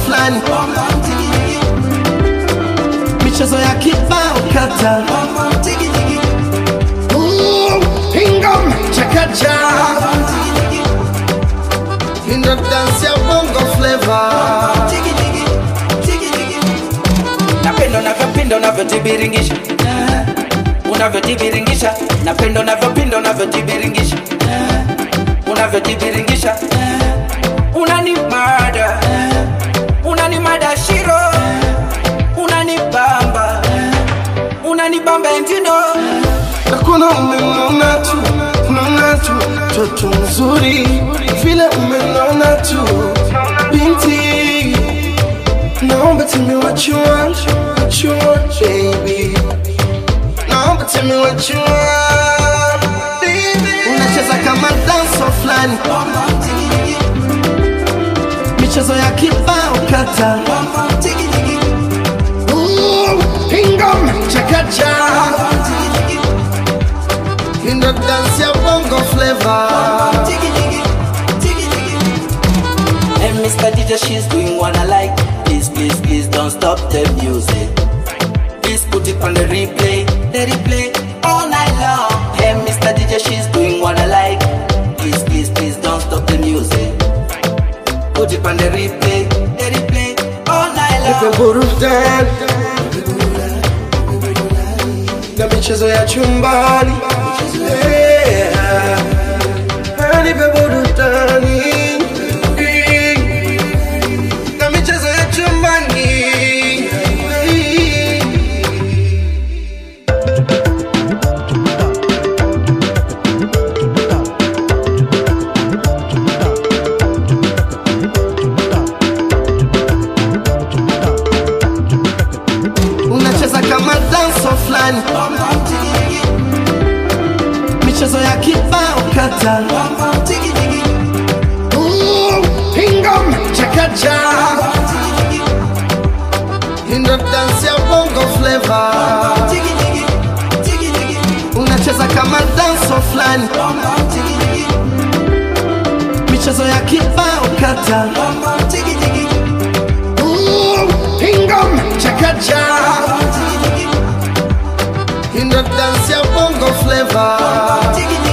flani, michezo ya kibao kata, ingom chakacha, indo dance ya bongo flavor. Napenda unavyopinda unavyojibiringisha, unavyojibiringisha. Napenda unavyopinda unavyojibiringisha, unavyojibiringisha. Unanimada shiro, unanibamba and you know. Nakuna umenona tu, toto mzuri, vile umenona tu, binti. Naomba tell me what you want, baby. Naomba tell me what you want, baby. Unacheza kama dancer flani, michezo ya kibao kata, ingom chakacha, indo dance ya bongo flavor. Hey Mr. DJ, she's doing what I like. Please don't stop the music. Please put it on the replay all night long. Hey Mr. DJ, she's doing what I like. Please don't stop the music. Put it on the replay all night long. Nipe burudani na michezo ya chumbani, nipe burudani na michezo ya chumbani. Unacheza kama dancer flani, michezo ya kibao kata, ingom chakacha, indo dance ya bongo flavor. Unacheza kama dancer flani, michezo ya kibao kata, ingom chakacha, indo dance ya bongo flavor.